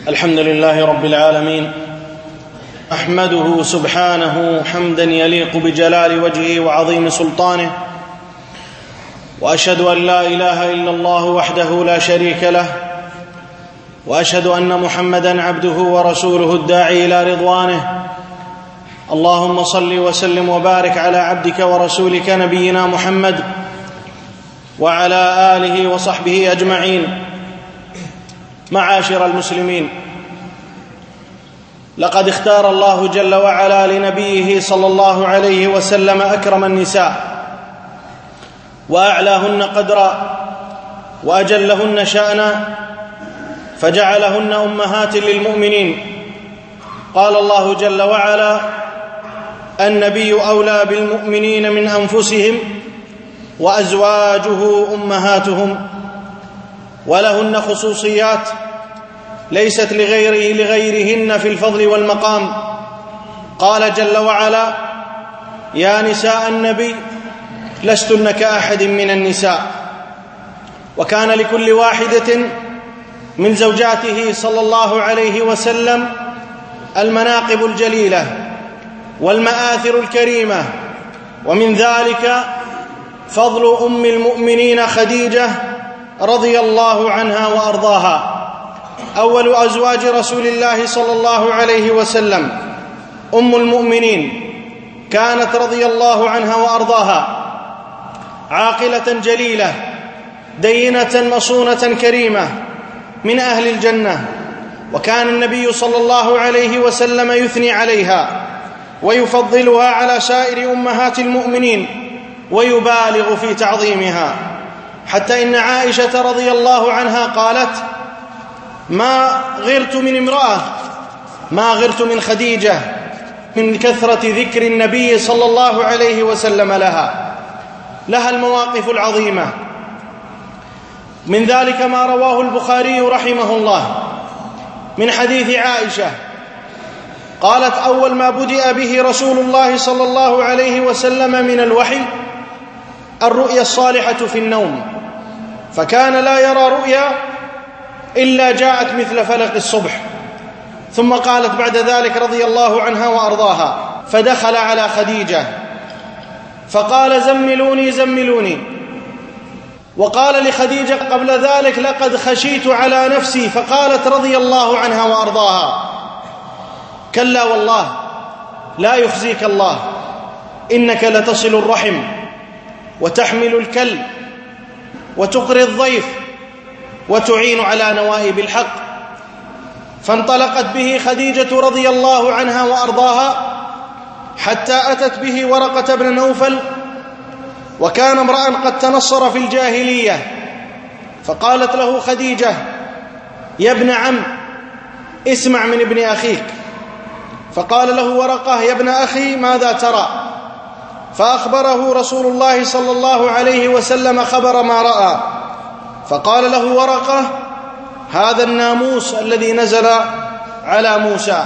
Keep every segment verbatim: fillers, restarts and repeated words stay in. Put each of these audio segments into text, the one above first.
الحمد لله رب العالمين، أحمده سبحانه حمدا يليق بجلال وجهه وعظيم سلطانه، وأشهد أن لا إله إلا الله وحده لا شريك له، وأشهد أن محمدا عبده ورسوله الداعي إلى رضوانه. اللهم صل وسلم وبارك على عبدك ورسولك نبينا محمد وعلى آله وصحبه أجمعين. معاشر المسلمين، لقد اختار الله جل وعلا لنبيه صلى الله عليه وسلم أكرم النساء وأعلاهن قدرا وأجلهن شأنا، فجعلهن أمهات للمؤمنين. قال الله جل وعلا: النبي أولى بالمؤمنين من أنفسهم وأزواجه أمهاتهم، ولهن خصوصيات ليست لغيره لغيرهن في الفضل والمقام. قال جل وعلا: يا نساء النبي لستن كأحد من النساء. وكان لكل واحدة من زوجاته صلى الله عليه وسلم المناقب الجليلة والمآثر الكريمة، ومن ذلك فضل أم المؤمنين خديجة رضي الله عنها وأرضاها، أول أزواج رسول الله صلى الله عليه وسلم. أم المؤمنين كانت رضي الله عنها وأرضاها عاقلة جليلة دينة مصونة كريمة من أهل الجنة، وكان النبي صلى الله عليه وسلم يثني عليها ويفضلها على سائر أمهات المؤمنين ويبالغ في تعظيمها، حتى إن عائشة رضي الله عنها قالت: ما غرت من امرأة ما غرت من خديجة من كثرة ذكر النبي صلى الله عليه وسلم لها. لها المواقف العظيمة، من ذلك ما رواه البخاري رحمه الله من حديث عائشة قالت: أول ما بدأ به رسول الله صلى الله عليه وسلم من الوحي الرؤيا الصالحة في النوم، فكان لا يرى رؤيا إلا جاءت مثل فلق الصبح. ثم قالت بعد ذلك رضي الله عنها وأرضاها: فدخل على خديجة فقال: زملوني زملوني. وقال لخديجة قبل ذلك: لقد خشيت على نفسي، فقالت رضي الله عنها وأرضاها: كلا والله لا يخزيك الله، إنك لتصل الرحم وتحمل الكل وتقري الضيف وتعين على نوائب الحق. فانطلقت به خديجة رضي الله عنها وأرضاها حتى أتت به ورقة بن نوفل، وكان امرأ قد تنصر في الجاهلية. فقالت له خديجة: يا ابن عم اسمع من ابن أخيك. فقال له ورقة: يا ابن أخي ماذا ترى؟ فأخبره رسول الله صلى الله عليه وسلم خبر ما رأى. فقال له ورقة: هذا الناموس الذي نزل على موسى،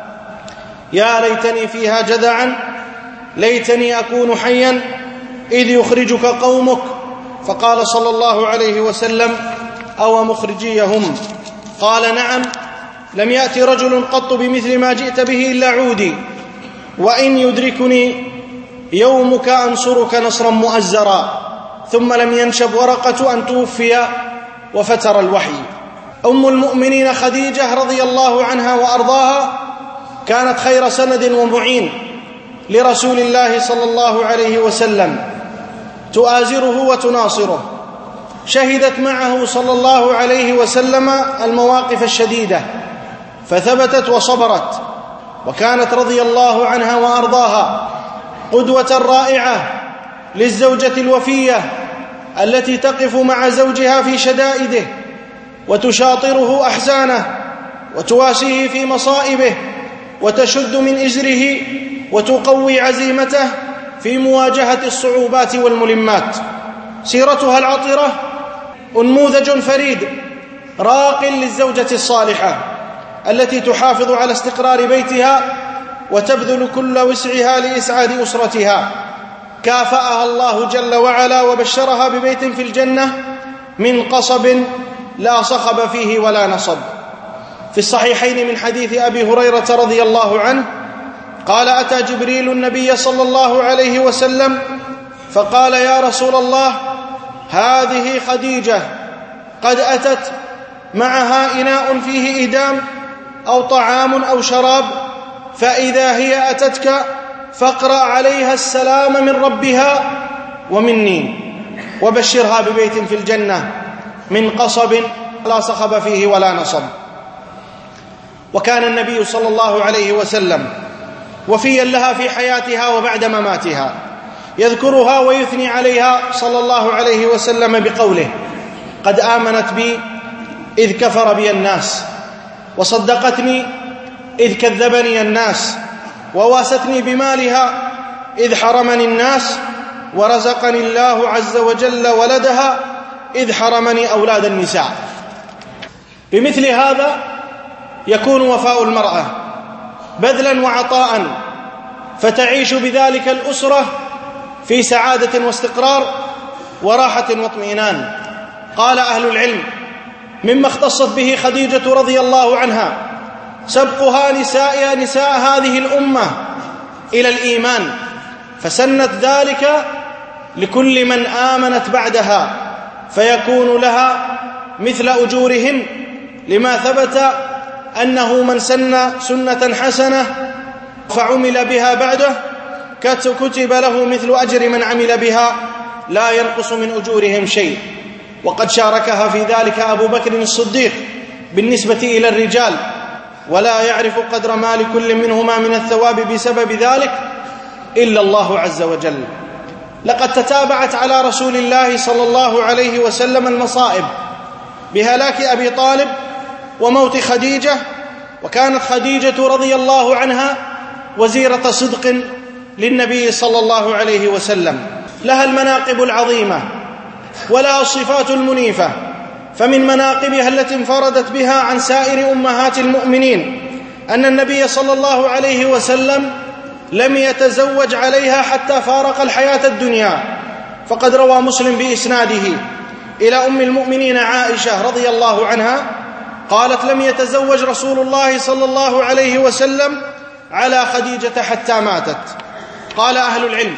يا ليتني فيها جدعا، ليتني أكون حيا إذ يخرجك قومك. فقال صلى الله عليه وسلم: أو مخرجيهم؟ قال: نعم، لم يأتي رجل قط بمثل ما جئت به إلا عودي، وإن يدركني يومك أنصرك نصرا مؤزرا. ثم لم ينشب ورقة أن توفي وفتر الوحي. أم المؤمنين خديجة رضي الله عنها وأرضاها كانت خير سند ومعين لرسول الله صلى الله عليه وسلم، تؤازره وتناصره. شهدت معه صلى الله عليه وسلم المواقف الشديدة فثبتت وصبرت، وكانت رضي الله عنها وأرضاها قدوة رائعة للزوجة الوفية التي تقف مع زوجها في شدائده وتشاطره أحزانه وتواسيه في مصائبه وتشد من إزره وتقوي عزيمته في مواجهة الصعوبات والملمات. سيرتها العطرة أنموذج فريد راق للزوجة الصالحة التي تحافظ على استقرار بيتها وتبذل كل وسعها لإسعاد أسرتها. كافأها الله جل وعلا وبشرها ببيت في الجنة من قصب لا صخب فيه ولا نصب. في الصحيحين من حديث أبي هريرة رضي الله عنه قال: أتى جبريل النبي صلى الله عليه وسلم فقال: يا رسول الله، هذه خديجة قد أتت معها إناء فيه إدام أو طعام أو شراب، فإذا هي أتتك فاقرأ عليها السلام من ربها ومني، وبشرها ببيت في الجنة من قصب لا صخب فيه ولا نصب. وكان النبي صلى الله عليه وسلم وفيا لها في حياتها وبعد مماتها، يذكرها ويثني عليها صلى الله عليه وسلم بقوله: قد آمنت بي إذ كفر بي الناس، وصدقتني إذ كذبني الناس، وواستني بمالها إذ حرمني الناس، ورزقني الله عز وجل ولدها إذ حرمني أولاد النساء. بمثل هذا يكون وفاء المرأة بذلا وعطاء، فتعيش بذلك الأسرة في سعادة واستقرار وراحة واطمئنان. قال أهل العلم: مما اختصت به خديجة رضي الله عنها سبقها نساء نساء هذه الأمة إلى الإيمان، فسنت ذلك لكل من آمنت بعدها، فيكون لها مثل أجورهن، لما ثبت أنه من سن سنة حسنة فعمل بها بعده كتب له مثل أجر من عمل بها لا ينقص من أجورهم شيء. وقد شاركها في ذلك أبو بكر الصديق بالنسبة إلى الرجال، ولا يعرف قدر ما لكل منهما من الثواب بسبب ذلك إلا الله عز وجل. لقد تتابعت على رسول الله صلى الله عليه وسلم المصائب بهلاك أبي طالب وموت خديجة، وكانت خديجة رضي الله عنها وزيرة صدق للنبي صلى الله عليه وسلم، لها المناقب العظيمة ولها الصفات المنيفة. فمن مناقبها التي انفردت بها عن سائر أمهات المؤمنين أن النبي صلى الله عليه وسلم لم يتزوج عليها حتى فارق الحياة الدنيا، فقد روى مسلم بإسناده إلى أم المؤمنين عائشة رضي الله عنها قالت: لم يتزوج رسول الله صلى الله عليه وسلم على خديجة حتى ماتت. قال أهل العلم: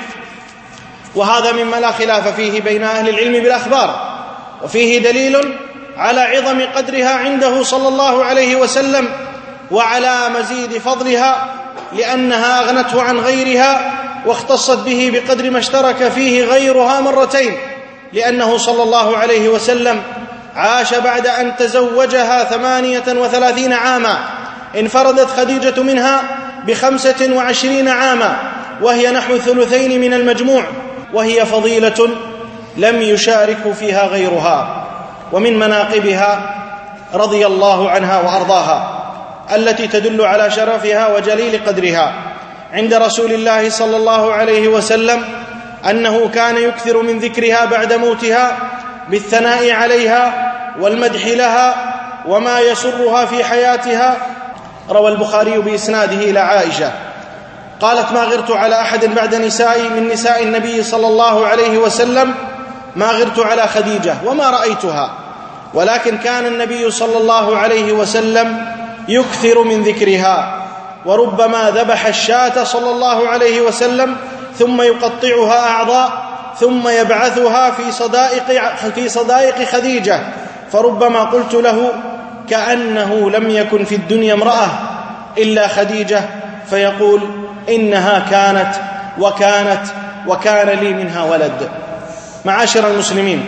وهذا مما لا خلاف فيه بين أهل العلم بالأخبار، وفيه دليل على عظم قدرها عنده صلى الله عليه وسلم وعلى مزيد فضلها، لأنها أغنته عن غيرها واختصت به بقدر ما اشترك فيه غيرها مرتين، لأنه صلى الله عليه وسلم عاش بعد أن تزوجها ثمانية وثلاثين عاما، انفردت خديجة منها بخمسة وعشرين عاما، وهي نحو ثلثين من المجموع، وهي فضيلة لم يشارك فيها غيرها. ومن مناقبها رضي الله عنها وأرضاها التي تدل على شرفها وجليل قدرها عند رسول الله صلى الله عليه وسلم أنه كان يكثر من ذكرها بعد موتها بالثناء عليها والمدح لها وما يسرها في حياتها. روى البخاري بإسناده إلى عائشة قالت: ما غرت على أحد بعد نسائي من نساء النبي صلى الله عليه وسلم ما غرت على خديجة وما رأيتها، ولكن كان النبي صلى الله عليه وسلم يكثر من ذكرها، وربما ذبح الشاة صلى الله عليه وسلم ثم يقطعها أعضاء ثم يبعثها في صدائق, في صدائق خديجة، فربما قلت له: كأنه لم يكن في الدنيا امرأة إلا خديجة، فيقول: إنها كانت وكانت وكان لي منها ولد. معاشر المسلمين،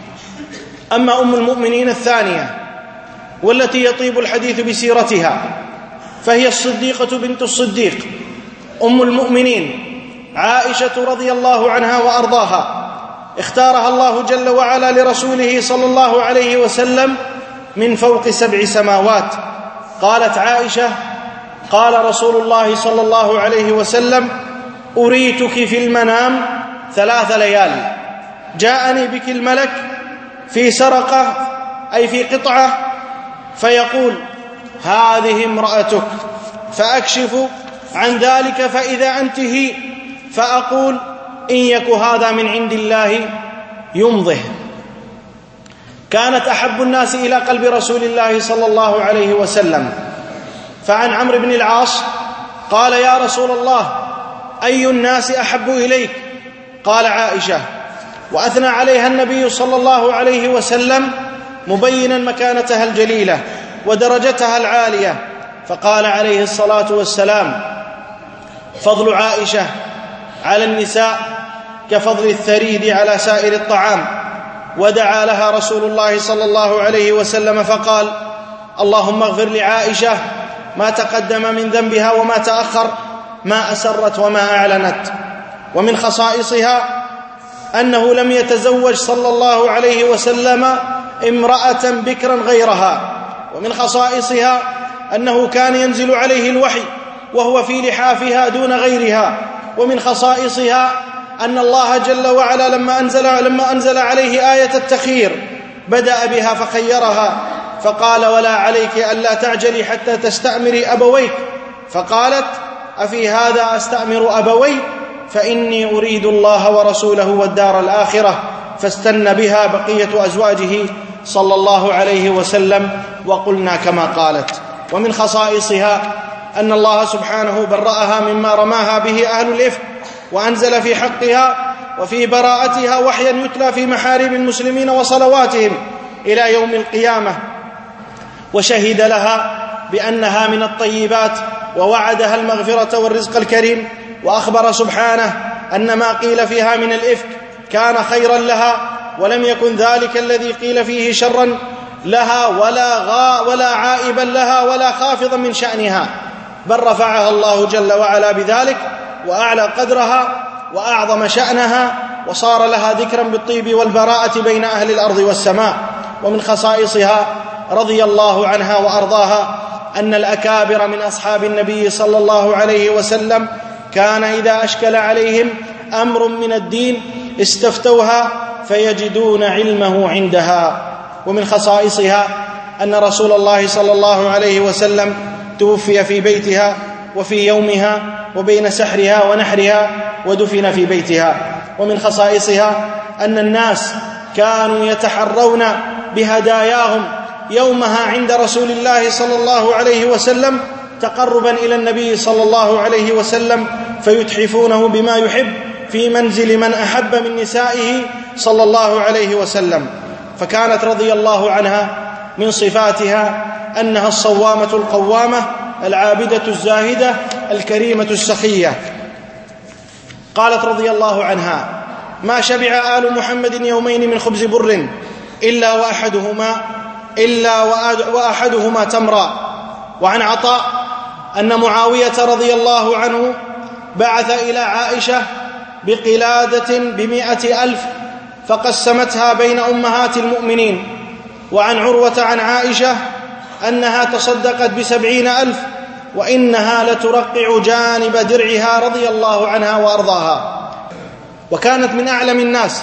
أما أم المؤمنين الثانية والتي يطيب الحديث بسيرتها فهي الصديقة بنت الصديق أم المؤمنين عائشة رضي الله عنها وأرضاها، اختارها الله جل وعلا لرسوله صلى الله عليه وسلم من فوق سبع سماوات. قالت عائشة: قال رسول الله صلى الله عليه وسلم: أريتك في المنام ثلاث ليال، جاءني بك الملك في سرقة أي في قطعة فيقول: هذه امرأتك، فأكشف عن ذلك فإذا أنت هي، فأقول: إن يك هذا من عند الله يمضه. كانت أحب الناس إلى قلب رسول الله صلى الله عليه وسلم. فعن عمرو بن العاص قال: يا رسول الله، أي الناس أحب إليك؟ قال: عائشة. وأثنى عليها النبي صلى الله عليه وسلم مبينا مكانتها الجليلة ودرجتها العالية، فقال عليه الصلاة والسلام: فضل عائشة على النساء كفضل الثريد على سائر الطعام. ودعا لها رسول الله صلى الله عليه وسلم فقال: اللهم اغفر لعائشة ما تقدم من ذنبها وما تأخر، ما أسرت وما أعلنت. ومن خصائصها أنه لم يتزوج صلى الله عليه وسلم امرأة بكرا غيرها. ومن خصائصها أنه كان ينزل عليه الوحي وهو في لحافها دون غيرها. ومن خصائصها أن الله جل وعلا لما أنزل, لما أنزل عليه آية التخيير بدأ بها فخيرها، فقال: ولا عليك ألا تعجلي حتى تستأمري أبويك. فقالت: أفي هذا أستأمر أبوي؟ فإني أريد الله ورسوله والدار الآخرة. فاستن بها بقية أزواجه صلى الله عليه وسلم، وقلنا كما قالت. ومن خصائصها أن الله سبحانه برأها مما رماها به أهل الإفك، وأنزل في حقها وفي براءتها وحيا يتلى في محارم المسلمين وصلواتهم إلى يوم القيامة، وشهد لها بأنها من الطيبات، ووعدها المغفرة والرزق الكريم. وأخبر سبحانه أن ما قيل فيها من الإفك كان خيرا لها، ولم يكن ذلك الذي قيل فيه شرا لها ولا, غا ولا عائبا لها ولا خافضا من شأنها، بل رفعها الله جل وعلا بذلك وأعلى قدرها وأعظم شأنها، وصار لها ذكرا بالطيب والبراءة بين أهل الأرض والسماء. ومن خصائصها رضي الله عنها وأرضاها أن الأكابر من أصحاب النبي صلى الله عليه وسلم كان إذا أشكل عليهم أمر من الدين استفتوها فيجدون علمه عندها. ومن خصائصها أن رسول الله صلى الله عليه وسلم توفي في بيتها وفي يومها وبين سحرها ونحرها ودفن في بيتها. ومن خصائصها أن الناس كانوا يتحرون بهداياهم يومها عند رسول الله صلى الله عليه وسلم تقربا إلى النبي صلى الله عليه وسلم، فيتحفونه بما يحب في منزل من أحب من نسائه صلى الله عليه وسلم. فكانت رضي الله عنها من صفاتها أنها الصوامة القوامة العابدة الزاهدة الكريمة السخية. قالت رضي الله عنها: ما شبع آل محمد يومين من خبز بر إلا وأحدهما, إلا وأحدهما تمرا. وعن عطاء أن معاوية رضي الله عنه بعث إلى عائشة بقلادة بمائة ألف فقسمتها بين أمهات المؤمنين. وعن عروة عن عائشة أنها تصدقت بسبعين ألف وإنها لترقع جانب درعها رضي الله عنها وأرضاها. وكانت من أعلم الناس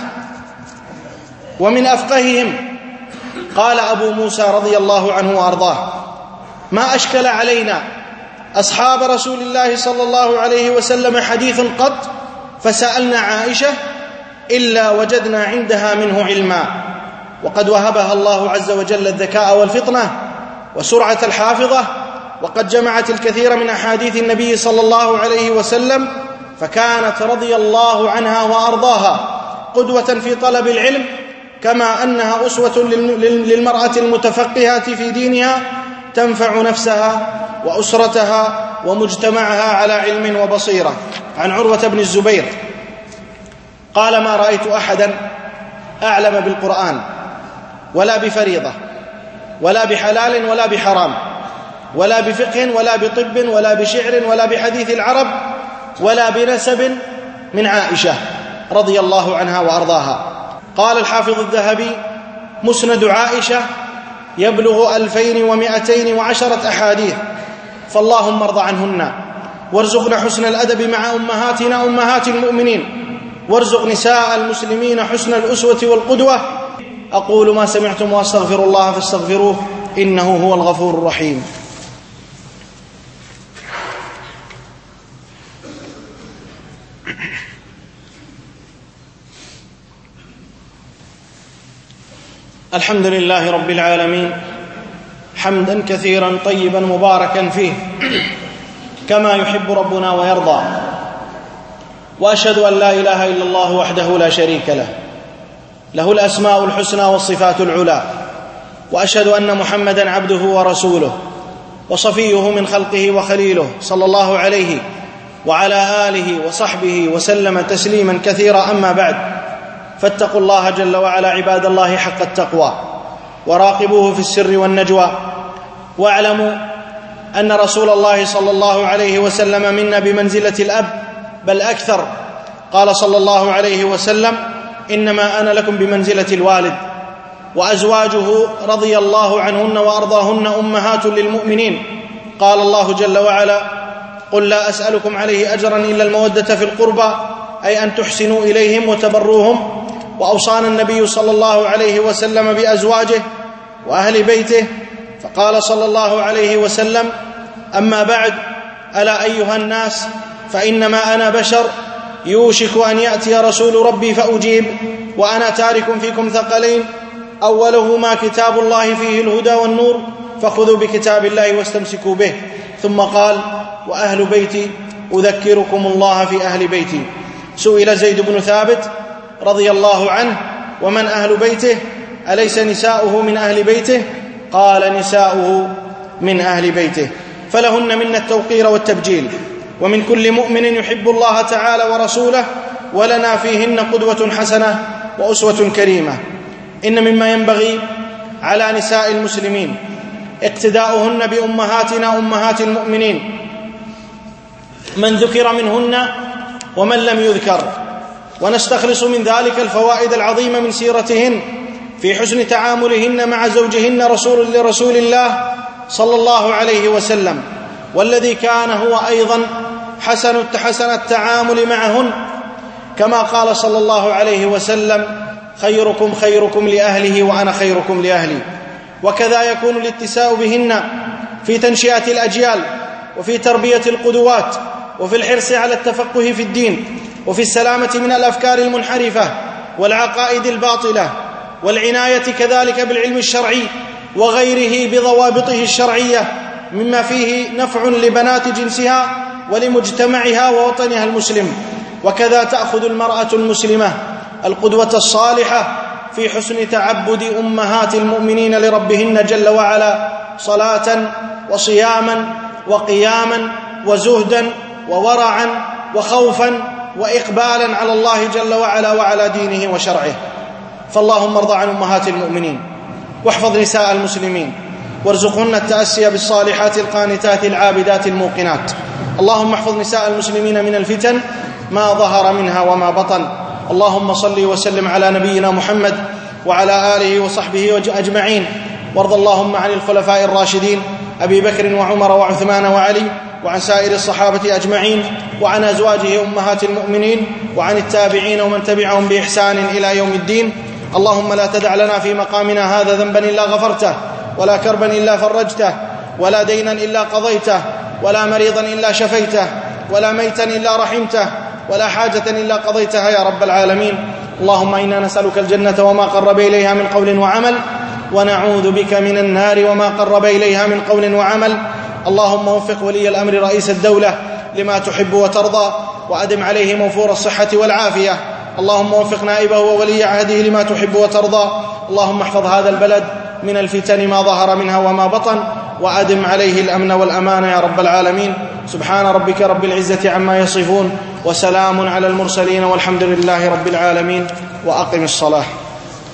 ومن أفقههم. قال أبو موسى رضي الله عنه وأرضاه: ما أشكل علينا أصحاب رسول الله صلى الله عليه وسلم حديث قط فسألنا عائشة إلا وجدنا عندها منه علما. وقد وهبها الله عز وجل الذكاء والفطنة وسرعة الحافظة، وقد جمعت الكثير من أحاديث النبي صلى الله عليه وسلم، فكانت رضي الله عنها وأرضاها قدوة في طلب العلم، كما أنها أسوة للمرأة المتفقهة في دينها تنفع نفسها وأسرتها ومجتمعها على علم وبصيرة. عن عروة بن الزبير قال: ما رأيت أحدا أعلم بالقرآن ولا بفريضة ولا بحلال ولا بحرام ولا بفقه ولا بطب ولا بشعر ولا بحديث العرب ولا بنسب من عائشة رضي الله عنها وأرضاها. قال الحافظ الذهبي: مسند عائشة يبلغ ألفين ومائتين وعشرة أحاديث، فاللهم ارض عنهن، وارزقنا حسن الأدب مع أمهاتنا أمهات المؤمنين، وارزق نساء المسلمين حسن الأسوة والقدوة. أقول ما سمعتم وأستغفر الله فاستغفروه إنه هو الغفور الرحيم. الحمد لله رب العالمين حمدا كثيرا طيبا مباركا فيه كما يحب ربنا ويرضى، وأشهد أن لا إله إلا الله وحده لا شريك له، له الأسماء الحسنى والصفات العلى، وأشهد أن محمدا عبده ورسوله وصفيه من خلقه وخليله صلى الله عليه وعلى آله وصحبه وسلم تسليما كثيرا. أما بعد، فاتقوا الله جل وعلا عباد الله حق التقوى، وراقبوه في السر والنجوى، واعلموا أن رسول الله صلى الله عليه وسلم منا بمنزلة الأب بل أكثر. قال صلى الله عليه وسلم: إنما أنا لكم بمنزلة الوالد. وأزواجه رضي الله عنهن وأرضاهن أمهات للمؤمنين. قال الله جل وعلا: قل لا أسألكم عليه أجرا إلا المودة في القربى، أي أن تحسنوا إليهم وتبروهم. وأوصانا النبي صلى الله عليه وسلم بأزواجه وأهل بيته، فقال صلى الله عليه وسلم: أما بعد، ألا أيها الناس، فإنما أنا بشر يوشك أن يأتي رسول ربي فأجيب، وأنا تارك فيكم ثقلين، أولهما كتاب الله فيه الهدى والنور، فخذوا بكتاب الله واستمسكوا به. ثم قال: وأهل بيتي أذكركم الله في أهل بيتي. سئل زيد بن ثابت رضي الله عنه: ومن أهل بيته؟ أليس نساؤه من أهل بيته؟ قال: نساؤه من أهل بيته. فلهن منا التوقير والتبجيل، ومن كل مؤمن يحب الله تعالى ورسوله، ولنا فيهن قدوة حسنة وأسوة كريمة. إن مما ينبغي على نساء المسلمين اقتداؤهن بأمهاتنا أمهات المؤمنين، من ذكر منهن ومن لم يذكر، ونستخلص من ذلك الفوائد العظيمة من سيرتهن في حسن تعاملهن مع زوجهن رسول لرسول الله صلى الله عليه وسلم، والذي كان هو أيضا حسن حسن التعامل معهن، كما قال صلى الله عليه وسلم: خيركم خيركم لأهله وأنا خيركم لأهلي. وكذا يكون الاتساء بهن في تنشئة الأجيال، وفي تربية القدوات، وفي الحرص على التفقه في الدين، وفي السلامة من الأفكار المنحرفة والعقائد الباطلة، والعناية كذلك بالعلم الشرعي وغيره بضوابطه الشرعية، مما فيه نفع لبنات جنسها ولمجتمعها ووطنها المسلم. وكذا تأخذ المرأة المسلمة القدوة الصالحة في حسن تعبد أمهات المؤمنين لربهن جل وعلا، صلاة وصياما وقياما وزهدا وورعا وخوفا وإقبالا على الله جل وعلا وعلى دينه وشرعه. فاللهم ارض عن أمهات المؤمنين، واحفظ نساء المسلمين، وارزقهن التأسي بالصالحات القانتات العابدات الموقنات. اللهم احفظ نساء المسلمين من الفتن ما ظهر منها وما بطن. اللهم صل وسلم على نبينا محمد وعلى آله وصحبه أجمعين. وارض اللهم عن الخلفاء الراشدين أبي بكر وعمر وعثمان وعلي، وعن سائر الصحابة أجمعين، وعن أزواجه أمهات المؤمنين، وعن التابعين ومن تبعهم بإحسان إلى يوم الدين. اللهم لا تدع لنا في مقامنا هذا ذنبا إلا غفرته، ولا كربا إلا فرجته، ولا دينا إلا قضيته، ولا مريضا إلا شفيته، ولا ميتا إلا رحمته، ولا حاجة إلا قضيتها يا رب العالمين. اللهم إنا نسألك الجنة وما قرب إليها من قول وعمل، ونعوذ بك من النار وما قرب إليها من قول وعمل. اللهم وفق ولي الأمر رئيس الدولة لما تحب وترضى، وأدم عليه موفور الصحة والعافية. اللهم وفق نائبه وولي عهده لما تحب وترضى. اللهم احفظ هذا البلد من الفتن ما ظهر منها وما بطن، وأدم عليه الأمن والأمان يا رب العالمين. سبحان ربك رب العزة عما يصفون، وسلام على المرسلين، والحمد لله رب العالمين. وأقم الصلاة.